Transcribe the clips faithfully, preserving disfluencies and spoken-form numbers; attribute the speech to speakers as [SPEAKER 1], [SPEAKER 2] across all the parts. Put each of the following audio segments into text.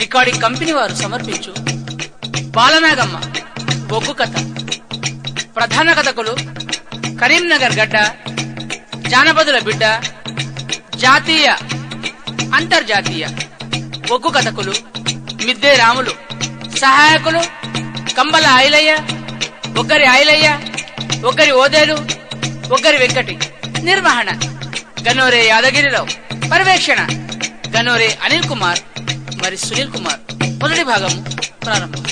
[SPEAKER 1] Recording company వారు సమర్పించు బాలనాగమ్మ బొగ్గు కథ. ప్రధాన కథకులు కరీంనగర్ గడ్డ, జానపదుల బిడ్డ, జాతీయ అంతర్జాతీయ బొగ్గు కథకులు మిద్దే రాములు. సహాయకులు కంబల ఐలయ్య, ఒక్కరి ఐలయ్య, ఒక్కరి ఓదేలు, ఒక్కరి వెంకటి. నిర్వహణ గనోరే యాదగిరిరావు. పర్యవేక్షణ గనోరే అనిల్ కుమార్ మరి సునీల్ కుమార్. మొదటి భాగం ప్రారంభం.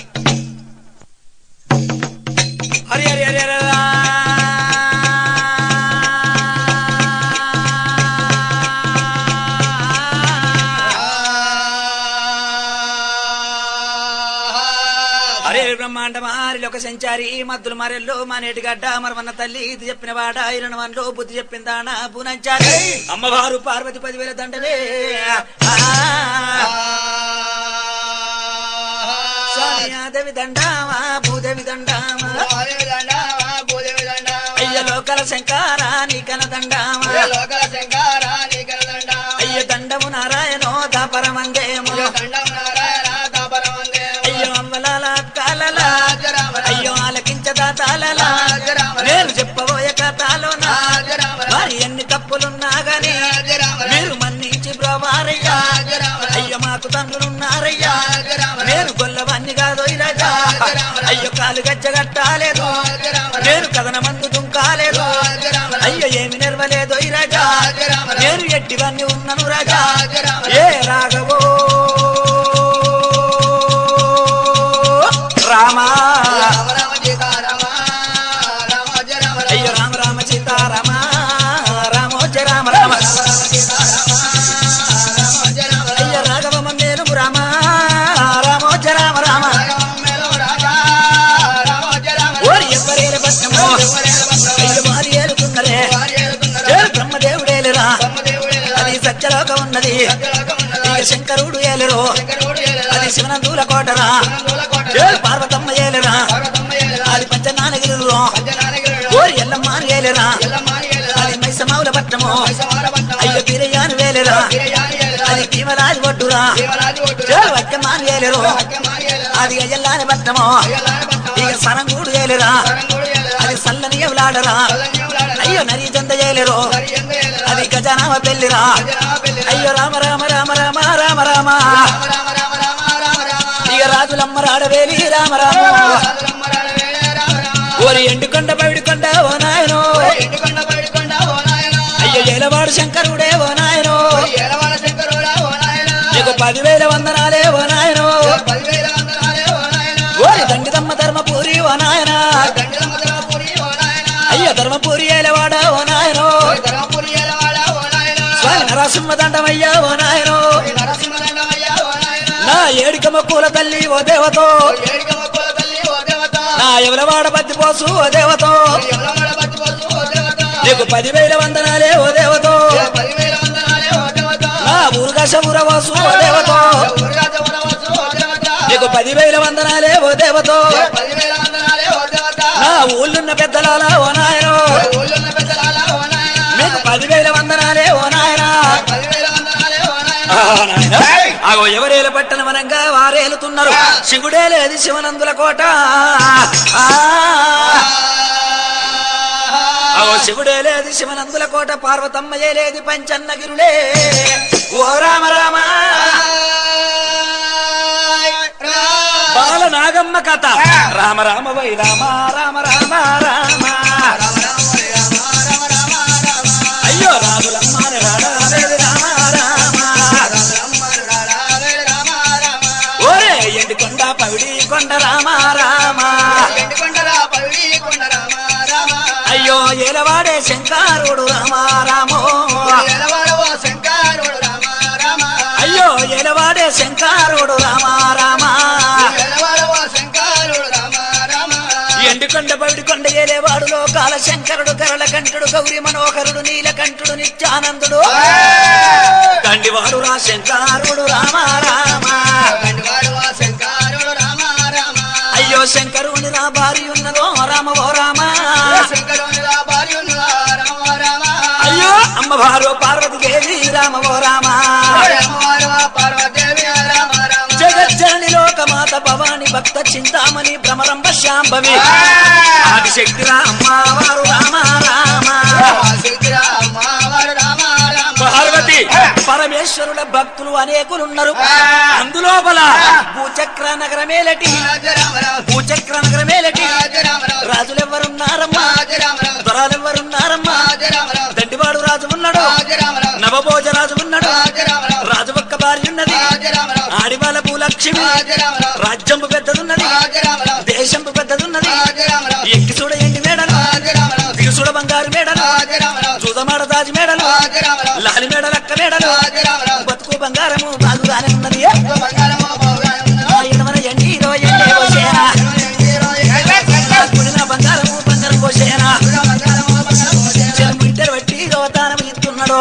[SPEAKER 2] హరి హరి హరి హరి హరి బ్రహ్మాండ మారి లోక సంచారి మద్దులు మరెల్లో మానేటి గడ్డ మరమన్న తల్లి ఇది చెప్పిన వాడ ఇరణ వన్లో బుద్ధి చెప్పిందానా పూనంచారి అమ్మవారు పార్వతి పదివేల దండలే. దేవి దండామా భూదేవి దండామా అయ్య లోకల శంకార నీకల దండామా అయ్య దండము నారాయణో దాపరమందేమో అయ్యో అమ్మలాల కాలలా అయ్యో ఆలకించదా తాళలా నేను చెప్పబోయే కథలోనా మరి ఎన్ని తప్పులున్నా గాని మీరు మన్నించి బ్రవారయ్యా. అయ్యో మాకు తండ్రులున్నారయ్యా, నేను గొల్లవన్నీ కాదు రాజా. అయ్యో కాలు గజ్జగట్టాలేదు, నేను కథన మందు దుంకాలేదు. అయ్యో ఏమి నెరవలేదు రాజా, నేను ఎట్టివన్నీ ఉన్నాను రాజా. ఏ రాఘవో రామా అయ్యో రామ రామ సీతారామ రామోజ రామ రామ అయ్యో రాఘవమ్మ మేలు రామ రామోజ రామ రామ ఓరి ఎవరేల బతుకమ్మ అయ్యో వారి ఏలుతున్నరే బ్రహ్మదేవుడేలురా అది సత్యలోకం ఉన్నది. శంకరుడు ఏలురు అది శివనందుల కోటరా. పార్వతమ్మ ఏలురా అది పంచనానగిరు. ఓరి ఎల్లమ్మ ఏలురా అది మైసమౌల పట్టము. అయ్యో వీరయ్యాను వేలురా అది భీమరాజు ఒడ్డురా. వక్కమ్మ ఏలురు అది అయ్యల్లాని పట్టము. ఇక సరంగూడు ఏలురా అది సల్లని ఎవలాడరా. అయ్యో నరీ చంద ఏలురు అది గజానామ పెళ్లిరా. అయ్యో రామ రామ రామ రామ రామ రామ ఇక రాజులమ్మ రాడవేలి రామ రామ. ఓరి ఎండుకొండ బయడుకొండ ఓ నాయనో అయ్యో ఏలవాడు శంకరుడే ఓ నాయనో. నీకు పదివేల వందనాలే ఓ నాయనో. ఓరి దండిదమ్మ ధర్మపూరి ఓ నాయన. అయ్యో ధర్మపూరి ఏలవాడ ఓ నాయనో. స్వామి నరసింహ దండమయ్యా ఓ నాయనో. నా ఏడికమ్మ పూల తల్లి ఓ దేవతో, నా ఎవలవాడ బద్ది పోసు ఓ దేవతో. నీకు పదివేల వందనాలే ఓ దేవతో. నా ఊరుగాశ ఊరవాసు ఓ దేవతో. నీకు పదివేల వందనాలే ఓ దేవతో. నా ఊళ్ళున్న పెద్దలాల ఓ నాయనో మీకు పదివేల వందనాలే ఓ నాయన. ఆగో ఎవరేలు పట్టణ వనంగా వారేలుతున్నారు. శివుడే లేదు శివనందుల కోట. ఆగో శివుడే లేదు శివనందుల కోట. పార్వతమ్మయే లేదు పంచన్నగిరులే. ఓ రామ రామ బాల నాగమ్మ కథ. రామ రామ వై రామ రామ రామ రామ అయ్యో రాములమ్మ ఓరే ఎండుకొండ పవిడి కొండ రామ రామ అయ్యో ఏలవాడే శంకరుడు రామ రామో. అయ్యో ఏలవాడే శంకరుడు రామ రామ. ఎండుకొండ పవిడి కొండ ఏలేవాడు లోకాల శంకరుడు కరళ కంఠుడు గౌరి మనోహరుడు నీలకంఠుడు నిత్యానందుడు. దండివాడు రా శంకరుడు రామ రామ. అయ్యో శంకరుని నా భార్య ఉన్నదో రామ ఓ రామ. అయ్యో అమ్మవారు పార్వతి దేవి రామ ఓ రామ. జగత్ భవాని భక్త చింతామణి భ్రమరంబ శాంభవి ఆదిశక్తి అమ్మవారు రామ రామ పార్వతి పరమేశ్వరుల భక్తులు అనేకులున్నారు అందులోపల భూచక్ర నగరమేలటి భూచక్ర నగరమేలటి రాజులెవ్వరున్నారమ్మా దొరాలెవ్వరున్నారమ్మా దండివాడు రాజు ఉన్నాడు నవభోజ రాజు ఉన్నాడు రాజు ఒక్క భార్య ఉన్నది ఆడివాళ్ళ భూలక్ష్మి రాజ్యంపు పెద్దదున్నది దేశంపు పెద్దదున్నది ఎక్కి చూడ ఎండి మేడలు దిగు చూడ బంగారు మేడలు చూదమాడ దాజి మేడలు లాలి మేడలు అక్క మేడలు బతుకు బంగారము బాగుగానే ఉన్నది ఎండి ఇరవై ఎండి పోసేనా కుడిన బంగారము బంగారం పోసేనా ఇద్దరు బట్టి దానం ఇస్తున్నాడు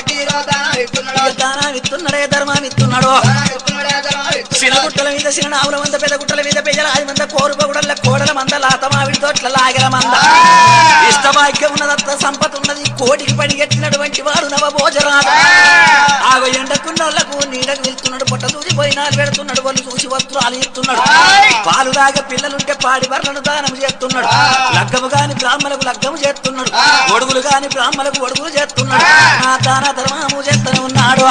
[SPEAKER 2] దానం ఇస్తున్నాడే ధర్మం ఇస్తున్నాడు చిన్న గుట్టల మీద చిరునావుల మంద పెద్ద గుట్టల మీద పెద్దల ఆది మంద కోరు పొగుడల్ల కోడల మంద లాత మావిడి తోట్ల లాగల మంద ఇష్టవాక్యం ఉన్నదంత సంపద ఉన్నది కోటికి పడిగెట్టినటువంటి వాడు నవభోజరాజు ఆగ ఎండకున్నోళ్లకు నీడకు వెళ్తున్నాడు పొట్ట దూసి పోయినాలు పెడుతున్నాడు వాళ్ళు చూసి వస్త్రాలు ఇస్తున్నాడు పాలు దాగ పిల్లలుంటే పాడి బర్లను దానం చేస్తున్నాడు లగ్గము గాని బ్రాహ్మణులకు లగ్గము చేస్తున్నాడు ఒడుగులు గాని బ్రాహ్మణులకు ఒడుగులు చేస్తున్నాడు ఆ దాన ధర్మము చేస్తూనే ఉన్నాడు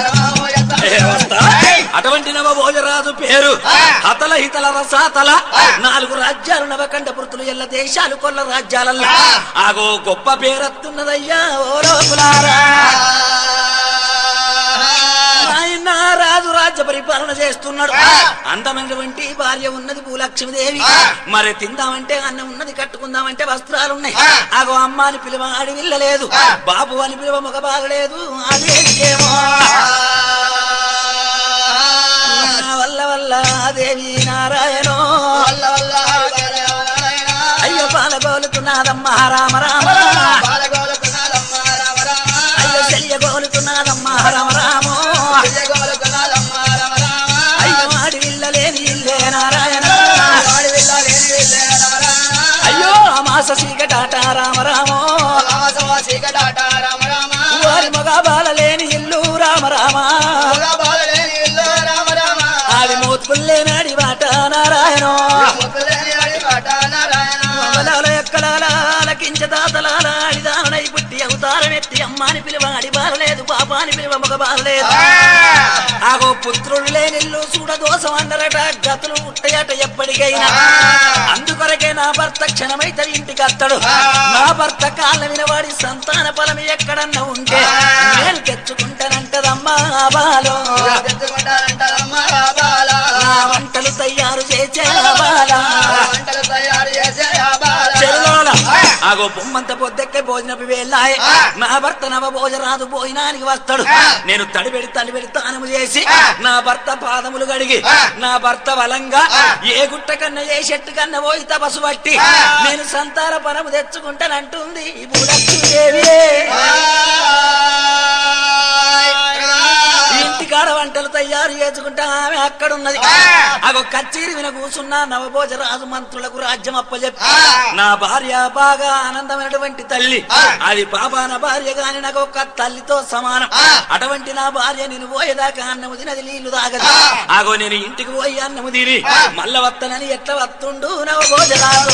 [SPEAKER 2] అటువంటి నవభోజరాజు పేరు హతల హితల రసాతల నాలుగు రాజ్యాలు నవకండ పురుతులు ఎల్ల దేశాలు కొల్ల రాజ్యాలల్లా ఆగో గొప్ప పేరత్తున్నదయ్యా ఓ లోకులారా ఆయన రాజు రాజ్య పరిపాలన చేస్తున్నాడు అందమైనటువంటి భార్య ఉన్నది భూలక్ష్మీదేవి మరి తిందామంటే అన్నం ఉన్నది కట్టుకుందామంటే వస్త్రాలున్నాయి ఆగో అమ్మ అని పిలువ ఆడి వెళ్ళలేదు బాబు అని పిలువ మగ బాగలేదు అదేమో వల్ల వల్ల దేవి నారాయణ అయ్యో పాలగోలుతున్నదమ్మ రామ రామ అయ్యో చెయ్యగోలుతున్నదమ్మ రామ రామ అయ్యో ఆడి విల్లలేని ఇల్లే నారాయణ అయ్యో మాస సీకటాట రామ రామ వారి మగ బాలలేని ఇల్లు రామ రామ ఆడి మూతుకుల్లే నాడి బాట నారాయణ ఎక్కడాలకించదాతలాడిదానై పుట్టి అవతారమెత్తి అమ్మాని పిలువాడి బారలేదు పాపాని పిలువ మగ బారలేదు ఆగో పుత్రుడు లేనిల్లు చూడ దోషం అందరట గతులు ఉంటాయట ఎప్పటికైనా అందుకొరకే నా భర్త క్షణమైతే ఇంటికి అత్తడు నా భర్త కాళ్ళ వినవాడి సంతాన ఫలం ఎక్కడన్నా ఉంటే నేను తెచ్చుకుంటానంటదమ్మా బాలో నా వంటలు తయారు చేసే బాలా ఆగో బొమ్మంత పొద్దెక్కే భోజనపు వేళ్ళాయే నా భర్త నవ భోజరాదు భోజనానికి వస్తాడు నేను తడిబెడి తడిబెడి తానము చేసి నా భర్త పాదములు గడిగి నా భర్త బలంగా ఏ గుట్ట కన్నా ఏ చెట్టు కన్నా పోయి తపసు పట్టి నేను సంతాన పరము తెచ్చుకుంటానంటుంది ఈ భూలక్ష్మీదేవి ఇంటికాడ వంటలు తయారు చేసుకుంటా ఆమె అక్కడున్నది అగో కచ్చేరి విన కూసున్నా నవభోజరాజు మంత్రులకు రాజ్యం అప్పచెప్పి నా భార్య బాగా ఆనందమైనటువంటి తల్లి అది పాపాన భార్య గాని నాకు ఒక తల్లితో సమానం అటువంటి నా భార్య నేను పోయేదాకా అన్నము తినది నీళ్లు తాగదు ఆగో నేను ఇంటికి పోయి అన్నము తిని మల్ల వత్తనని ఎట్లా వత్తుండు నవభోజరాజు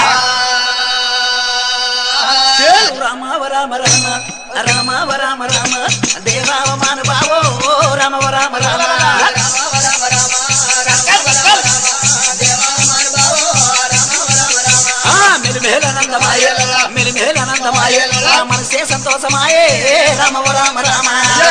[SPEAKER 2] రామ రామ రామ రామ రామ రామ దేవావ మాన బావో రామ రామ రామ మెలిమేలనందమాయ మెలిమేలనందమాయ మనసే సంతోషమాయే రామ రామ రామ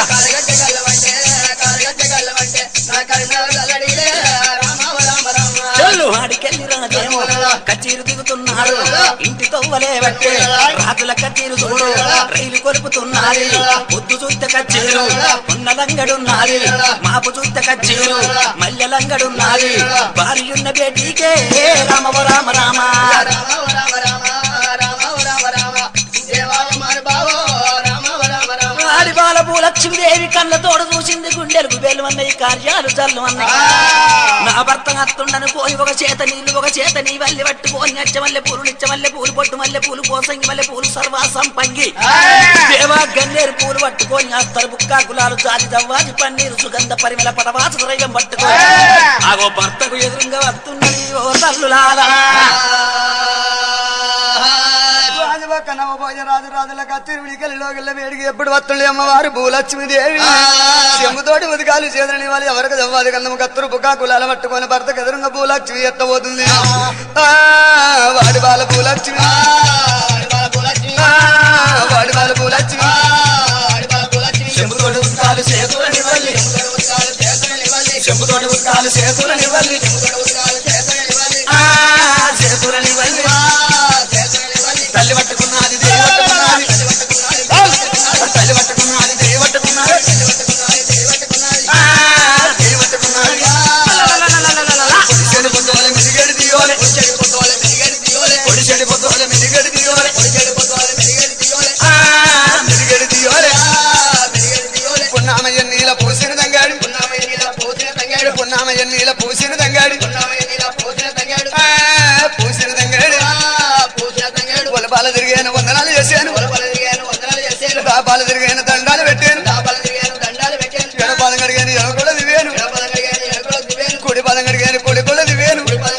[SPEAKER 2] చెల్లు ఆడికెళ్ళి రాజేమో కచ్చీరు దిగుతున్నాడు ఇంటి తొవ్వలే బట్టే రాజుల కచ్చీరు చూడు రైలు కొలుపుతున్నది పొద్దు చూస్తే కచ్చీరు ఉన్నలంగడున్నది మాపు చూస్తే కచ్చీరు మల్లెలంగడున్నది భార్యున్న బేటీకే రామ రామ రామ ఆడి బాల పూలక్ష భూలక్ష్మీదేవి కళ్ళతోడు చూసింది. గుండెలకు బెల్లు అన్నాయి, కార్యాలు జల్లు అన్నాయి. నా భర్త అత్తుండను పోయి ఒక చేత నీళ్లు ఒక చేత నీ వల్లి పట్టుకోని నచ్చ మల్లె పూలు నిచ్చ మల్లె పూలు పొట్టు మల్లె పూలు పోసంగి మల్లె పూలు సర్వాసం పంగి దేవా గన్నేరు పూలు పట్టుకొని అస్తరు బుక్కా గులాలు జాతి జవ్వాది పన్నీరు సుగంధ పరిమళ పటవాస ద్రవ్యం పట్టుకొని ఆగో భర్తకు ఎదురుగా వస్తున్నది ఓ తల్లులారా.
[SPEAKER 3] రాజు రాజుల కత్తిరికలిలో వేడికి ఎప్పుడు వస్తుండే అమ్మవారు భూలక్ష్మీదేవి చెంబుతోటి ఉదకాలు చేదరని వాళ్ళు ఎవరికి జవ్వాలి కన్నము కత్తురు బుకా కులాల పట్టుకొని భర్తకు ఎదురుగా భూలక్ష్మి ఎత్తబోతుంది. వాడి బాల భూలక్ష్మి వాడి బాల భూలక్ష్మి చెంబుతోటి ఉదకాలు చేతులని వల్లి చెంబుతోటి ఉదకాలు చేతులని వల్లి చేతులని వల్లి తల్లి పట్టుకున్నది దేవి పట్టుకున్నది తల్లి పట్టుకున్నది దేవి పట్టుకున్నది దేవి పట్టుకున్నది పొడిచెడి పొద్దుల మిరిగడి దియోలే పొడిచెడి పొద్దుల మిరిగడి దియోలే మిరిగడి దియోలే పున్నామయ్య నీల పూసిన తంగాడి పున్నామయ్య నీల పూసిన తంగాడి పూసిన తంగాడి బాల తిరిగాను వందనాలు చేశాను బాల తిరిగాను దండాలు పెట్టాను ఎడపాదం కడిగాను ఎడకొల దివేను కుడి పాదం కడిగాను కొడుకొల్ల దివేను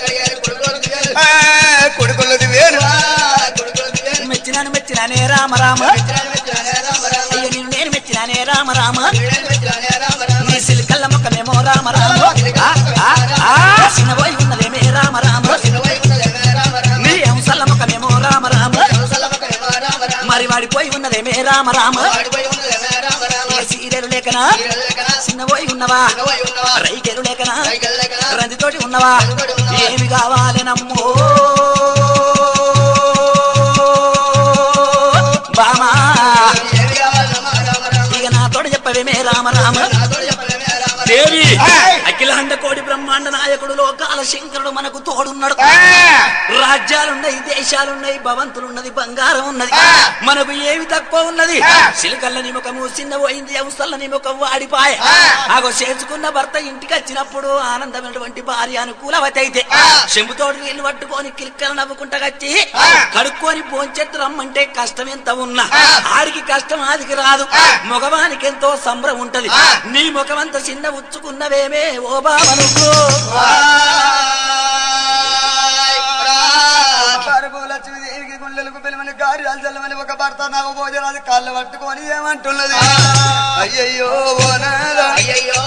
[SPEAKER 3] కొడుకొల్ల దివేను
[SPEAKER 2] మెచ్చినాను మెచ్చినానే రామ రామ అయ్యో నేను నేను మెచ్చినానే రామ రామ నీ సిలికల్ల మొక్కమేమో రామ రామ చిన్నబోయి ఉన్నదేమే రామ రామ నీ అంశల్ల మొక్కమేమో రామ రామ మరి వాడిపోయి ఉన్నదేమే రామ రామ సీరెలు లేకనా చిన్నబోయి ఉన్నవా రైకెలు లేకనా రందితోటి ఉన్నవా ఏమి కావాలనమ్మో బామా ఇక నాతోటి చెప్పవేమే రామ రామ దేవి అఖిలాండ కోడి బ్రహ్మాండ నాయకుడు లోకాల శంకరుడు మనకు తోడున్నాడు. రాజ్యాలున్నాయి, దేశాలున్నాయి, భవంతులున్నది, బంగారం ఉన్నది, మనకు ఏమి తక్కువ ఉన్నది? సిలికల్ల నిముఖము చిన్న పోయింది, అంశల్ల నిముఖం వాడిపాయ. ఆగో చేసుకున్న భర్త ఇంటికి వచ్చినప్పుడు ఆనందమైనటువంటి భార్య అనుకూలవతి అయితే చెంబుతోటి నీళ్లు పట్టుకొని కిలిక్కలు నవ్వుకుంటా వచ్చి కడుక్కొని పోంచెత్తు రమ్మంటే కష్టం ఎంత ఉన్నా ఆడికి కష్టం ఆదికి రాదు. మగవానికి ఎంతో సంబరం ఉంటది. నీ ముఖమంతా చిన్న ఉచ్చుకున్నవేమే ఓ బావను
[SPEAKER 3] భూలక్ష్మీదేవికి గుండెలకు పిలువని కార్యాలు చల్లమని ఒక భర్త నాకు భోజనాలు కాళ్ళు పట్టుకొని ఏమంటున్నది? అయ్యయ్యో ఓ నాదా అయ్యయ్యో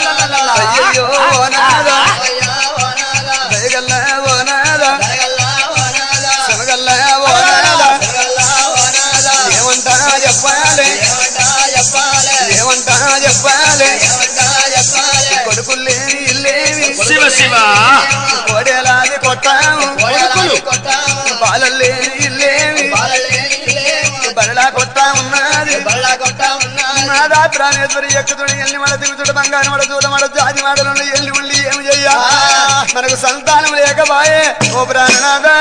[SPEAKER 3] ఓ నాదా దయగల్ల ఓ నాదా శనగల్ల ఓ నాదా ఏమంటా చెప్పాలి ఏమంటా చెప్పాలి కొడుకులేని ఇల్లేమి
[SPEAKER 2] శివ శివ
[SPEAKER 3] కోడేలాది కొట్టాము బాలలేని ఇల్లేమి బరలా కొట్టా ఉన్నది నాదా ప్రాణేశ్వరి ఎక్కుతుడు ఎల్లి మడ దిగుతుడు బంగారం మడ చూడ మడ జాతి మాటలు ఎల్లి ఉండి ఏమి చెయ్యా మనకు సంతానం లేకపాయే ఓ ప్రాణనాథా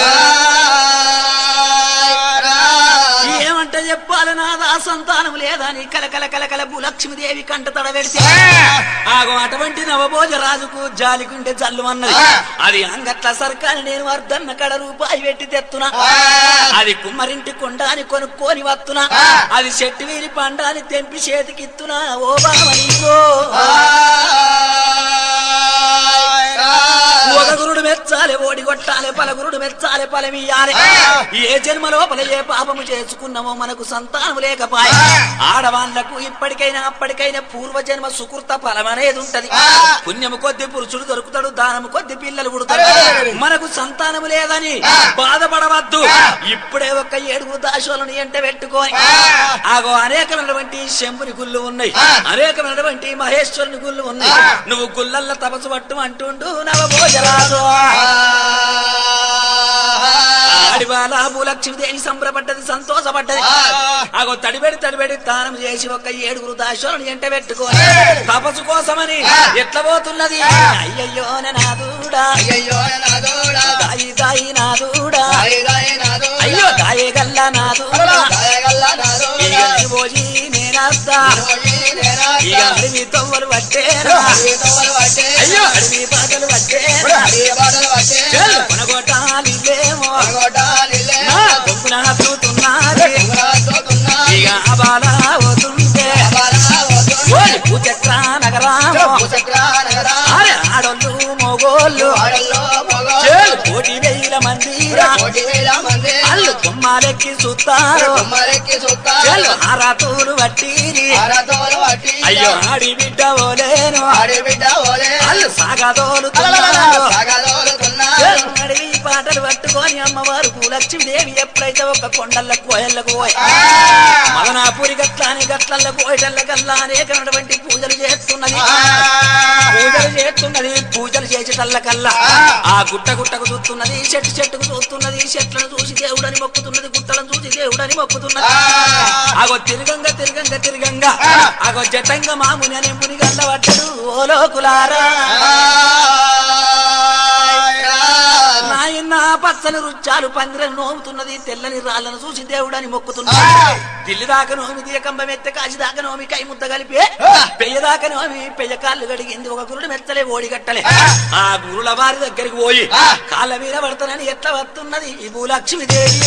[SPEAKER 2] ఏమంటే చెప్పాలి నాదా సంతానం లేదా నీ కలకల కలకల భూలక్ష్మీదేవి కంట తడబెడితే ఆగో అటువంటి నవభోజ రాజుకు జాలికుంటే జల్లు అన్నది. అది అంగట్ల సర్కాని నేను వర్ధన్న కడ రూపాయి పెట్టి తెత్తున్నా, అది కుమ్మరింటి కొండాని కొనుక్కొని వత్తున్నా, అది చెట్టు వీరి పండాని తెంపి చేతికిత్తున్నా ఓ బావనీకో ఒకగురుడు మెచ్చాలి ఓడి కొట్టాలి పలగురుడు మెచ్చాలి పలమియాలి. ఏ జన్మ లోపల ఏ పాపము చేసుకున్నామో మనకు సంతానం లేకపాయ. ఆడవాళ్లకు ఇప్పటికైనా అప్పటికైనా పూర్వజన్మ సుకృత ఫలం అనేది ఉంటది. పుణ్యము కొద్ది పురుషుడు దొరుకుతాడు, దానము కొద్ది పిల్లలు పుడతాడు. మనకు సంతానము లేదని బాధపడవద్దు. ఇప్పుడే ఒక ఏడుగురు దాశోలను ఎంట పెట్టుకొని ఆగో అనేకమైనటువంటి శంభుని గుళ్ళు ఉన్నాయి, అనేకమైనటువంటి మహేశ్వరుని గుళ్ళు ఉన్నాయి. నువ్వు గుళ్ళల్ల తపస్సు పట్టు అంటుండు నవభోజరాజు. ఆడివాళ్ళ భూలక్ష్మీదేవి సంబరపడ్డది, సంతోషపడ్డది. ఆగో తడిబెడి తడిబెడి దానం చేసి ఒక ఏడుగురు దాశోలను ఎంట పెట్టుకొని తపస్సు కోసమని ఎట్లా పోతున్నది? అయ్యయ్యో నాదూడా దాయి దాయి నాదూడా అయ్యో దాయగల్లా నాదూడా భోజీ నేను నేనద్దా ఇక అడవి తొవ్వలు పట్టేరా అయ్యో అడవి బాధలు పట్టేరా కొనగొట్టాలిలేమో నా బొంగున చూస్తున్నారు ఇక బాలా వస్తుంటే భూచక్ర నగరామో ఆడోళ్ళు మొగోళ్ళు కోటి వేల మంది వాళ్ళు కొమ్మాలెక్కి చూస్తారు ఆరాతూరు వట్టి అయ్యో ఆడి బిడ్డ ఓలేను వాళ్ళు సాగదోలు అడవి పాటలు పట్టుకొని అమ్మవారు పూలక్ష్మీదేవి ఎప్పుడైతే ఒక కొండలకు కోయళ్ళకు పోయి మదనాపురి గట్లాని గట్లల్లో కోయటల్ల కల్లా అనేకమైనటువంటి పూజలు చేస్తున్నది పూజలు చేస్తున్నది పూజలు చేసేటల్ల కల్లా ఆ గుట్ట గుట్టకు చూస్తున్నది చెట్టు చెట్టుకు చూస్తున్నది చెట్లను చూసి దేవుడని మొక్కుతున్నది గుట్టలను చూసి దేవుడని మొక్కుతున్నది ఆగో తిరగంగా తిరగంగా తిరగంగా ఆగో జటంగా మాముని అనే మునిగల్ల పట్టడు ఓ లోకులారా నాయన పచ్చని రుచాలు పందిరను నోముతున్నది తెల్లని రాళ్లను చూసి దేవుడని మొక్కుతున్నది దిల్లి దాకా నోమి దీకంబం ఎత్తే కాసి దాకా నోమి కై ముద్ద కలిపి పెయ్య దాకా నోమి పెయ్య కాళ్ళు గడిగింది ఒక గురుడు మెత్తలే ఓడిగట్టలే ఆ గురుల వారి దగ్గరికి పోయి కాళ్ళ మీద పడతానని ఎట్లా వస్తున్నది ఈ భూలక్ష్మీదేవి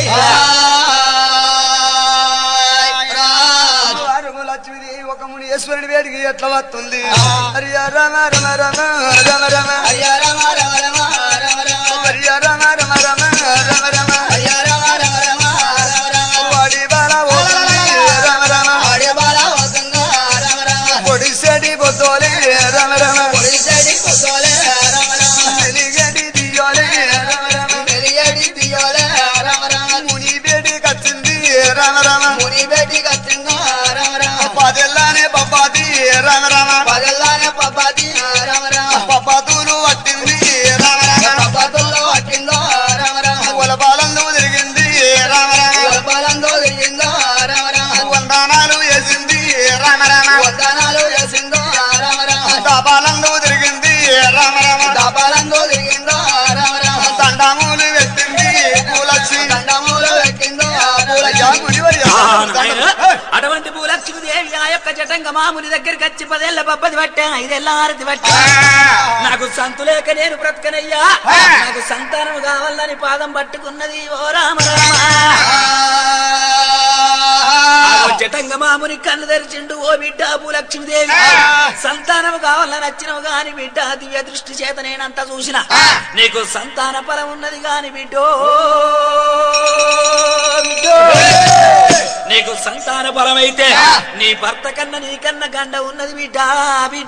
[SPEAKER 3] లక్ష్మీదేవి ఒక మునీశ్వరుడి వేడికి ఎట్లా వస్తుంది హరియ రమ రమ రమ రమ రమ హరియ రమ రమ రమ రమ రమ హరియ రమ రమ రమ రమ రమ హరియ రమ రమ రమ రమ రమ వాడి బాల ఓతుంది రమ రమ వాడి బాల ఓతుంది రమ రమ పొడిసెడి బొద్దోలే రమ రమ పొడిసెడి బొద్దోలే రమ రమ మెలిగడి దియోలే రమ రమ మెలిగడి దియోలే రమ రమ ముని బేడి కచ్చింది రమ రమ ముని బేడి కచ్చింది పదెల్లానే పప్పాది రమ రమ పదెల్లానే పప్పాది రమ రమ పప్పాతులు పట్టింది రమ రమ పప్పాతుల్లో పట్టిందో రమ రమ ఉలపాలంలో తిరిగింది రమ రమ ఉలపాలంలో తిరిగిందో రమ రమ వందనాలు వేసింది రమ రమ వందనాలు వేసిందో రమ రమ దాపాలంలో తిరిగింది రమ రమ దాపాలంలో తిరిగిందో రమ రమ దండములు పెట్టింది పూలక్షి దండములు పెట్టిందో
[SPEAKER 2] అటువంటి భూలక్ష్మీదేవి ఆ యొక్క జటంగ మాముని దగ్గరికి వచ్చి పదేళ్ల పబ్బది పట్టా ఐదేళ్ల ఆరతి పట్టా నాకు సంతులేక నేను బ్రతకనయ్యా నాకు సంతానం కావాలని పాదం పట్టుకున్నది ఓ రామ రామ జటంగ మాముని కన్ను తెరిచిండు ఓ బిడ్డ భూలక్ష్మీదేవి సంతానం కావాలని వచ్చినవు గాని బిడ్డ దివ్య దృష్టి చేత నేనంతా చూసిన నీకు సంతాన ఫలం ఉన్నది గాని బిడ్డో నీకు సంతాన బలమైతే నీ భర్త కన్నా నీకన్నా గండ ఉన్నది బిడ్డ బిడ్డ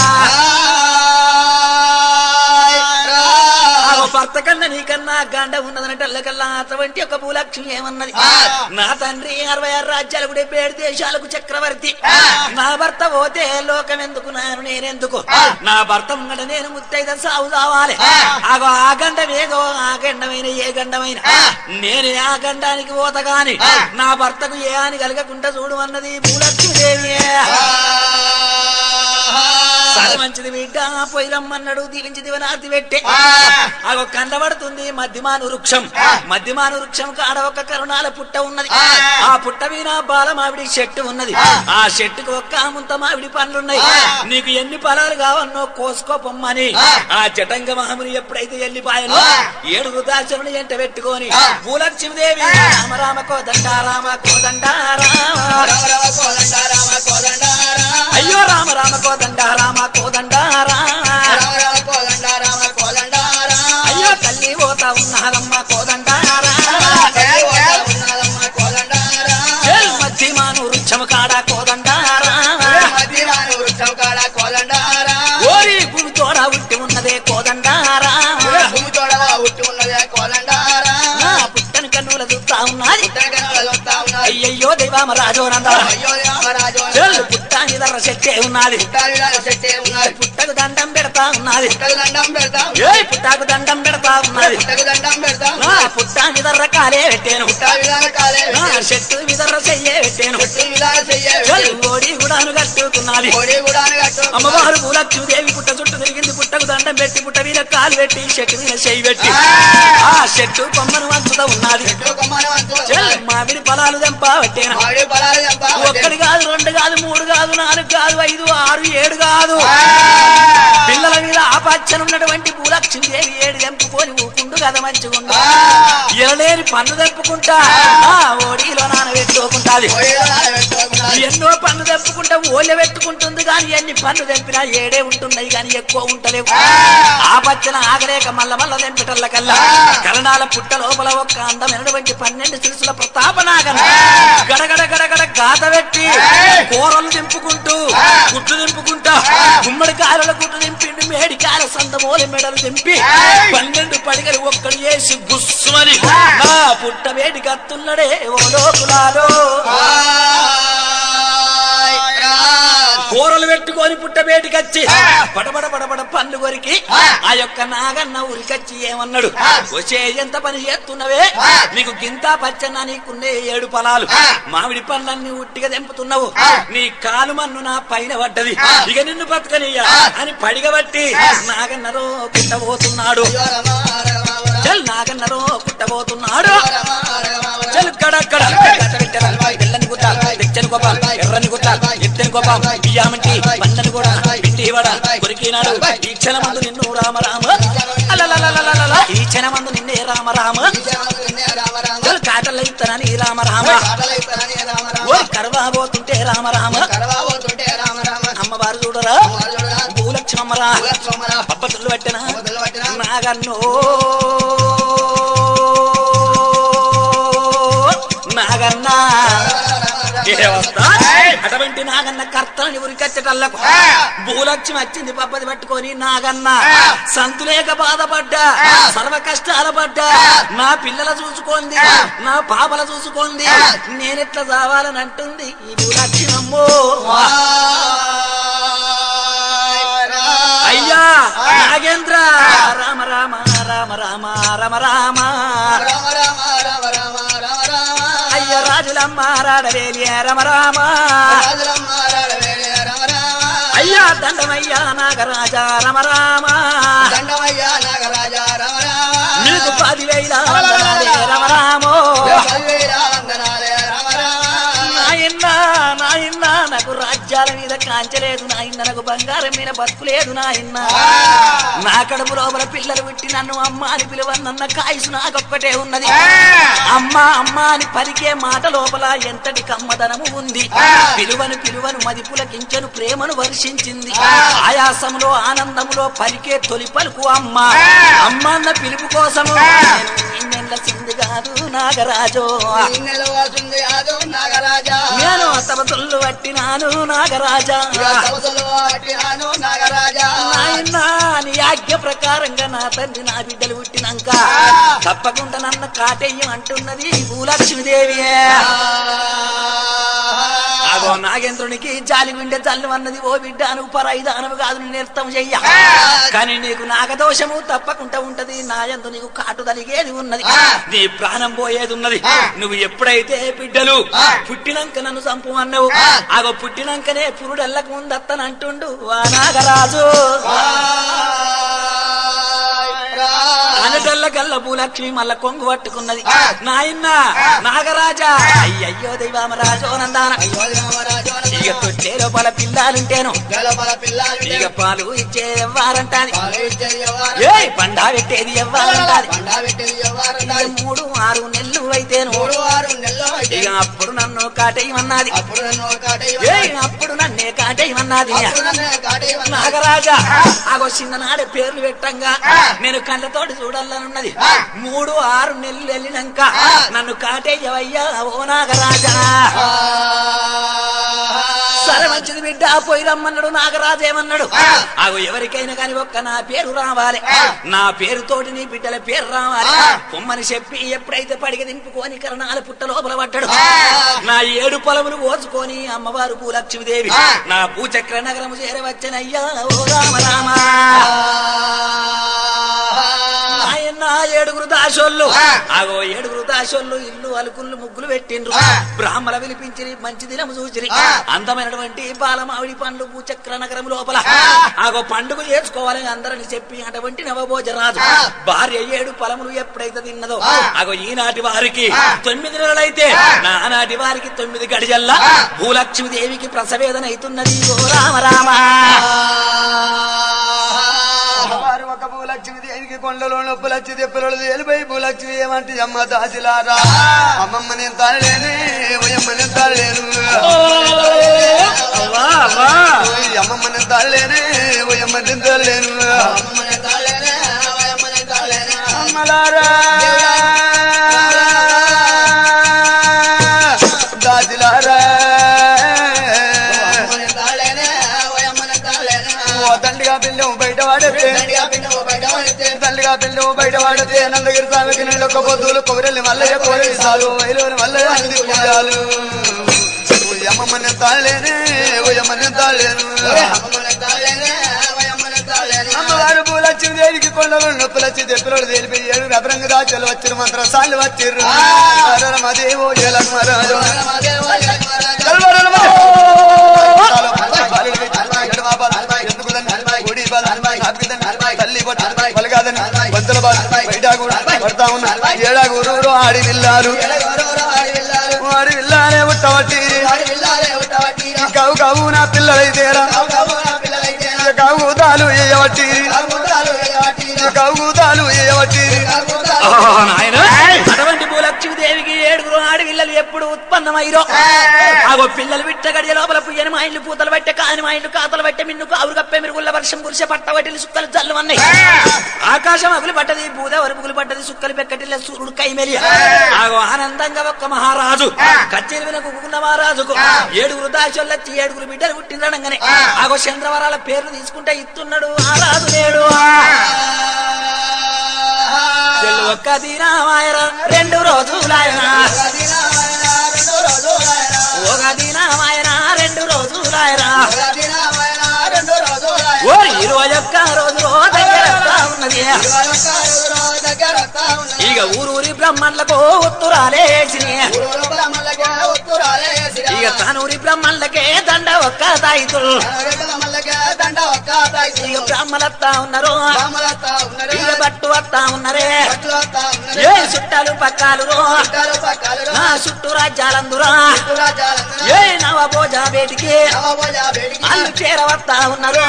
[SPEAKER 2] భర్త కన్నా నీకన్నా గండ ఉన్నదనటల్లకల్లా అటువంటి ఒక భూలక్ష్మి ఏమన్నది నా తండ్రి అరవై ఆరు రాజ్యాలకు డెబ్బై ఏడు దేశాలకు చక్రవర్తి నా భర్త పోతే లోకం ఎందుకు నాను నేనెందుకు నా భర్త ఉన్నట నేను ముత్తైద సాగు కావాలి ఆగో ఆ గండమేదో ఆ గండమైన ఏ గండమైన నేను ఆ గండానికి పోత గాని నా భర్తకు ఏ అని కలగకుండా చూడు అన్నది భూలక్ష్మీదేవి మంచిది బిడ్డ పొయ్యిరమ్మన్నాడు దీవించి దివనార్తి పెట్టే అగో కండబడుతుంది మధ్యమాను వృక్షం మధ్యమాను వృక్షం కాడ ఒక కరుణాల పుట్ట ఉన్నది ఆ పుట్ట మీద బాల మామిడి చెట్టు ఉన్నది ఆ చెట్టుకు ఒక్క ముంత మామిడి పండ్లున్నాయి నీకు ఎన్ని ఫలాలు కావన్నో కోసుకో పొమ్మని ఆ జటంగ మహాముని ఎప్పుడైతే వెళ్ళిపాయనో ఏడుగురు దాచరుని ఎంట పెట్టుకొని భూలక్ష్మీదేవి రామ రామ కోదండ రామ కోదండ అయ్యో రామ రామ కోదండ రామ కోదండ అయ్యో తల్లి పోతా ఉన్నారమ్మ కోదండ మధ్యమాను వృక్షం కాడ కోదండ ఓరి భూమి తోడ ఉట్టి ఉన్నదే కోదండ పుట్టని కన్నుల చూస్తా ఉన్నది అయ్యయ్యో దైవామ రాజోనంద పుట్టాని ధర చెట్టే ఉన్నది పుట్టకు దండం పెడతా ఉన్నది పుట్టకు దండం పెడతా ఉన్నది పుట్టాని ధర కాలే పెట్టాను చెట్టు విధర చెయ్యే పెట్టాను ఓడి గుడాను కట్టుకున్నది అమ్మవారు భూలక్ష్మీదేవి పుట్ట చుట్టూ తిరిగింది పుట్టకు దండం పెట్టి పుట్ట మీద కాలు పెట్టి చెట్టు మీద చెయ్యి పెట్టి ఆ చెట్టు కొమ్మను వంచుతా ఉన్నది మామిడి పొలాలు తెంపబట్టేనా ఒక్కడి కాదు రెండు కాదు మూడు కాదు నాలుగు కాదు ఐదు ఆరు ఏడు కాదు పిల్లల మీద ఆపచ్చనున్నటువంటి భూలక్ష్మీదేవి ఏడు తెంపుకొని ఊకుండు కదా మంచిగుండు ఎనలేని పన్ను తెంపుకుంటా ఓడిలో నానబెట్టుకుంటాది ఎన్నో పన్ను తెంపుకుంటా ఓళ్ళ పెట్టుకుంటుంది కానీ ఎన్ని పన్ను తెంపినా ఏడే ఉంటున్నాయి కానీ ఎక్కువ ఉంటలేవు ఆపచ్చన ఆగలేక మల్ల మల్ల తెంపిటల్ల కల్లా కరణాల పుట్ట లోపల ఒక్క అందమైనటువంటి పన్నెండు సిరుసుల ప్రతాపనాగన గడగడ గడగడ గాత పెట్టి కూరలు దింపుకుంటూ గుట్లు దింపుకుంటా గుమ్మడికాయల గుట్లు దింపిండు మేడికాయల సందమోలి మెడలు దింపి పన్నెండు పడిగలు ఒక్కడు వేసి గుస్సుమని నా పుట్ట వేడి కత్తున్నడే ఓ లోకులాలో కూరలు పెట్టుకొని పుట్టబేటికచ్చి పడబడ పడబడ పండ్లు కొరికి ఆ యొక్క నాగన్న ఉరికచ్చి ఏమన్నాడు వచ్చే ఎంత పని చేస్తున్నవే నీకు గింత పచ్చన్న నీకున్నే ఏడు పొలాలు మామిడి పండ్లన్నీ ఉట్టిగా తెంపుతున్నావు నీ కాలు మన్ను నా పైన పడ్డది ఇక నిన్ను బతకనియ్యా అని పడిగబట్టి నాగన్నరో కుట్టబోతున్నాడు చల్ నాగన్నరో కుట్టబోతున్నాడు చల్ గడక్కడ తెల్లని గుట్టాలు తెచ్చని గోపాల్ ఎర్రని గుట్టాలు ఎత్తని గోపాల్ బియ్యామంటి పన్నని కూడా పిండి వడ కొరికినాడు ఈ క్షణమందు నిన్ను రామ రామ అలలలలలల ఈ క్షణమందు నిన్నే రామ రామ కాటల ఇత్తనని రామ రామ ఓ కరవాబోతుంటే రామ రామ అమ్మవారు చూడరా భూలక్ష్మమ్మరా పప్పతులు పెట్టిన నాగన్నో నాగన్న అటువంటి నాగన్న కర్తలని ఉరికచ్చటల్లకు భూలక్ష్మి వచ్చింది పప్పది పట్టుకొని నాగన్న సంతులేక బాధపడ్డా సర్వ కష్టాల పడ్డా నా పిల్లల చూసుకోండి నా పాపల చూసుకోండి నేనెట్లా చావాలని అంటుంది ఈ భూలక్ష్మి అమ్మో అయ్యా నాగేంద్ర రామ రామ రామ రామ రామ రామ అయ్య రాజులమ్మ రాడవేలి రమ రామ అయ్యా దండమయ్యా నాగరాజా రమ రామ నీకు పదివేల రమ రామో నాయన్నా నాయన్నా నాకు రాజ్యాల మీద కాంచలేదు నాయన్న నాకు బంగారం మీద బతుకులేదు నాయన్న నా కడుపు లోపల పిల్లలు పుట్టి నన్ను అమ్మ అని పిలువన్నన్న కాయసు నాకొక్కటే ఉన్నది అమ్మ అమ్మ అని పలికే మాట లోపల ఎంతటి కమ్మదనము ఉంది పిలువను పిలువను మదిపులకించను ప్రేమను వర్షించింది ఆయాసములో ఆనందములో పలికే తొలి పలుకు అమ్మ అమ్మ అన్న పిలుపు కోసము నిన్నెల్ల సింది కాదు నాగరాజో నేను తపతులు పట్టినాను నాగరాజా నాయనా నీ ఆజ్ఞ ప్రకారంగా నా తండ్రి నా బిడ్డలు పుట్టినాక తప్పకుండా నన్ను కాటేయం అంటున్నది భూలక్ష్మీదేవి అగో నాగేంద్రునికి జాలి గుండె చల్లు అన్నది ఓ బిడ్డ నువ్వు పరాయిదానము కాదు నేను నిర్తం చెయ్య కానీ నీకు నాగదోషము తప్పకుండా ఉంటది నా యందు నీకు కాటు తలిగేది ఉన్నది నీ ప్రాణం పోయేది ఉన్నది నువ్వు ఎప్పుడైతే బిడ్డలు పుట్టినాక నన్ను చంపు అన్నావు అగో పుట్టినాకనే పురుడెల్లకు ముందత్తనంటుండు ఆ నాగరాజు అనటల్ల కల్ల భూలక్ష్మి మల్ల కొంగు పట్టుకున్నది నాయన్న నాగరాజా అయ్యయ్యో దైవామరాజో నందాన ఇక తొట్టే లోపల పిల్లాలుంటేను ఇక పాలు ఇచ్చే ఎవ్వారంటాది ఏ పండా పెట్టేది ఎవ్వారంటాది మూడు ఆరు నెలలు అయితేను ఇక అప్పుడు నన్ను కాటేయమన్నది ఏ అప్పుడు నన్నే కాటేయమన్నది నాగరాజా ఆగో చిన్ననాడే పేర్లు పెట్టంగా నేను కళ్ళతోటి చూడాలనున్నది మూడు ఆరు నెలలు వెళ్ళినాక నన్ను కాటేయవయ్యా ఓ నాగరాజా సరే మంచిది బిడ్డ పోయి రమ్మన్నాడు నాగరాజు ఏమన్నాడు ఆగో ఎవరికైనా కాని ఒక్క నా పేరు రావాలి నా పేరుతోటి నీ బిడ్డల పేరు రావాలి పొమ్మని చెప్పి ఎప్పుడైతే పడిగ దింపుకొని కరణాల పుట్ట లోపల పడ్డాడు నా ఏడు పొలములు ఓచుకొని అమ్మవారు భూలక్ష్మీదేవి నా భూచక్ర నగరము చేరవచ్చనయ్యా ఓ రామ రామ నాయన ఏడుగురు దాసోళ్ళు ఆగో ఏడుగురు దాసోళ్ళు ఇల్లు అలుకుళ్ళు ముగ్గులు పెట్టిండ్రు బ్రాహ్మణ విలిపించి మంచి దినము చూచిరి అందమైనటువంటి బాలమావిడి పండ్లు భూచక్ర నగరం లోపల ఆగో పండుగ చేసుకోవాలని అందరిని చెప్పి అటువంటి నవభోజరాజు భార్య ఏడు ఫలములు ఎప్పుడైతే తిన్నదో ఆగో ఈనాటి వారికి తొమ్మిది నెలలైతే నానాటి వారికి తొమ్మిది గడియల్లా భూలక్ష్మి దేవికి ప్రసవేదన అవుతున్నది ఓ రామ రామ
[SPEAKER 3] వారు ఒక భూలక్ష్మి దేవికి కొండలో నొప్పులు వచ్చి తెప్పులు వెళ్ళిపోయి భూలక్ష్మి ఏమంటే అమ్మ దాసిలారా అమ్మమ్మ నేను తాళలేను ఓయమ్మ నేను తాళలేను అమ్మమ్మ నేను తాళలేను ఓయమ్మ నేను తాళలేను అమ్మలారా దాసిలారా తండ్రిగా పిల్లము బయట వాడితే తల్లిగా పిల్లము బయట వాడితే నందగిరి స్వామికి నీళ్ళు ఒక పొద్దులు కొబ్బరిల్ని మల్లయ్య కోరిస్తాలు వైలోని మల్లయ్య అంది పూజాలు అమ్మమ్మని తాళలేనే ఓయమ్మని తాళలేను అమ్మవారు పూలచ్చి దేవికి కొండలు నొప్పులచ్చి తెప్పులు తేలిపోయి ఏడు రబరంగ రాజ్యాలు వచ్చిరు మంత్ర సార్లు వచ్చిర్రు మదేవో ఏలమరాజు తల్లి పలగాదని బంతుల పడతా ఉన్నా ఏడాగూరు ఆడి విల్లారు ఆడి విల్లారే ఉట్టవట్టి కావు కావు నా పిల్లలైతేరా కావుతాలు ఏయవట్టి కావుతాలు ఏయవట్టి
[SPEAKER 2] అటువంటి భూలక్ష్మి దేవికి ఏడుగురు ఆడపిల్లలు ఎప్పుడు ఉత్పన్నమైరో ఆగో పిల్లలు విట్ట గడియ లోపల పుయ్యని మా ఇల్లు పూతలు పట్టే కాని మా ఇల్లు కాతలు పట్టే మిన్ను కావురు కప్పే మిరుగుళ్ళ వర్షం కురిసే పట్ట వట్టిలు సుక్కలు జల్లు అన్నాయి ఆకాశం అగులు పట్టది పూత వరుపుగులు పట్టది సుక్కలు పెక్కటిల్ల సూర్యుడు కైమెలియ ఆగో ఆనందంగా ఒక్క మహారాజు కచ్చేరి విన కుక్కున్న మహారాజుకు ఏడుగురు దాచొల్లొచ్చి ఏడుగురు బిడ్డలు పుట్టిందనగానే ఆగో చంద్రవరాల పేర్లు తీసుకుంటే ఇస్తున్నాడు ఆ రాజు నేడు ఒక్క దినమాయన రెండు రోజులాయన ఒక దినమాయన రెండు రోజులాయన ఓ ఇరవై ఒక్క రోజులో దగ్గర ఉన్నది ఇక ఊరూరి బ్రహ్మణులకు ఉత్తరాలేసి ఇక తనూరి బ్రహ్మణులకే దండ ఒక్క తాయితులు ఇక బ్రాహ్మణత్తా ఉన్నారు ఇక బట్టు వస్తా ఉన్నరే ఏ చుట్టాలు పక్కాలు నా చుట్టూ రాజ్యాలందురా ఏ నవభోజ బేటికి అల్లు చేర వస్తా ఉన్నారు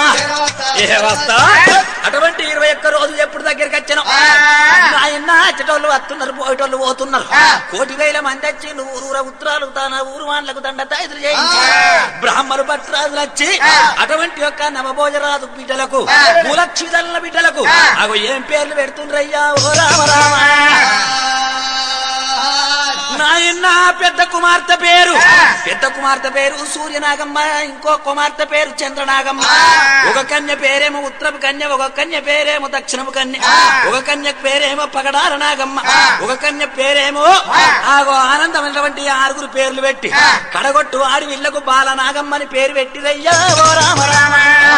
[SPEAKER 2] అటువంటి ఇరవై ఒక్క రోజులు ఎప్పుడు దగ్గరికి వచ్చాను ఆయన అచ్చటోళ్ళు వస్తున్నారు పోయేటోళ్ళు పోతున్నారు కోటి వేల మంది వచ్చి నువ్వు ఊరూర ఉత్తరాలు తన ఊరు వాళ్ళకు దండ తాయితులు చేయించి బ్రాహ్మణు భట్రాజులు వచ్చి అటువంటి యొక్క నవభోజరాజు బిడ్డలకు భూలక్ష్మి తల్ల బిడ్డలకు అగో ఏం పేర్లు పెడుతుండ్రయ్యా ఓ రామ రామ నాయన పెద్ద కుమార్తె పేరు పెద్ద కుమార్తె పేరు సూర్యనాగమ్మ ఇంకో కుమార్తె పేరు చంద్రనాగమ్మ ఒక కన్య పేరేమో ఉత్తరపు కన్య ఒక కన్య పేరేమో దక్షిణపు కన్య ఒక కన్య పేరేమో పగడాల నాగమ్మ ఒక కన్య పేరేమో ఆగో ఆనందమైనటువంటి ఆరుగురు పేర్లు పెట్టి కడగొట్టు ఆడి వీళ్లకు బాల నాగమ్మని పేరు పెట్టిరయ్యా ఓ రామ రామ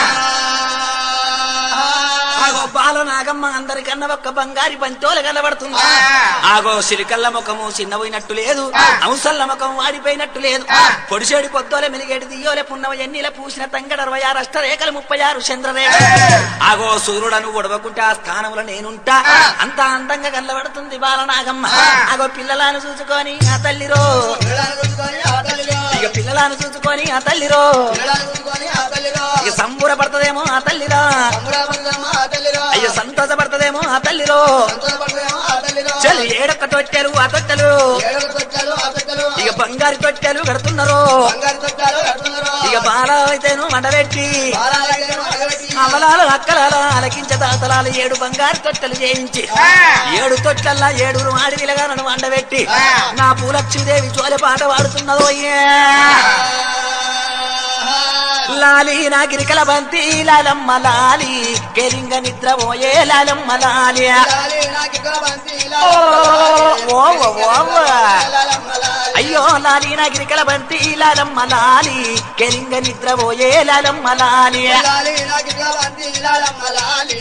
[SPEAKER 2] బాలనాగమ్మ అందరికన్నా ఒక్క బంగారి పంచోలు కనబడుతుంది ఆగో సిరికల్ల ముఖము చిన్నపోయినట్టు లేదు అంశల్ల ముఖం వాడిపోయినట్టు లేదు పొడిసేడి పొద్దోలే మెలిగేటి దియ్యోలే పున్నవ ఎన్నిల పూసిన తంగడ అరవై ఆరు అష్టరేఖలు ముప్పై ఆరు చంద్రరేఖ ఆగో సూర్యుడను ఒడవకుంటే ఆ స్థానంలో నేనుంటా అంత అందంగా కనబడుతుంది బాలనాగమ్మ ఆగో పిల్లలను చూసుకొని ఆ తల్లిరో ఇక పిల్లలను చూసుకొని ఆ తల్లిరో ఇక సంబూరపడుతుందేమో ఆ తల్లిరా అయ్యో సంతోషపడుతుందేమో ఆ తల్లిరో చలి ఏడొక్క తొట్టెలు ఆ తొట్టెలు ఇక బంగారు తొట్టెలు కడుతున్నారు ఇక బాల అయితేను మండబెట్టి అమలాలు అక్కలాలు అలకించ దాతలాలు ఏడు బంగారు తొట్టెలు చేయించి ఏడు తొట్టెల్లా ఏడుగురు ఆడి విలగా నన్ను వండబెట్టి నా భూలక్ష్మీదేవి జోలి పాట పాడుతున్నదో లాలి నా గిరికల బంతి లాలమ్మ లాలి కెరింగ నిద్ర పోయే లాలమ్మ లాలి అయ్యో లాలి లాలి నగిరికల బంతి లాలమ్మ లాలి కెలింగ నిద్రపోయే లాలమ్మ లాలి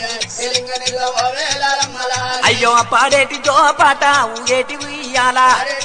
[SPEAKER 2] అయ్యో పాడేటి జో పాట ఊగేటి ఉయ్యాల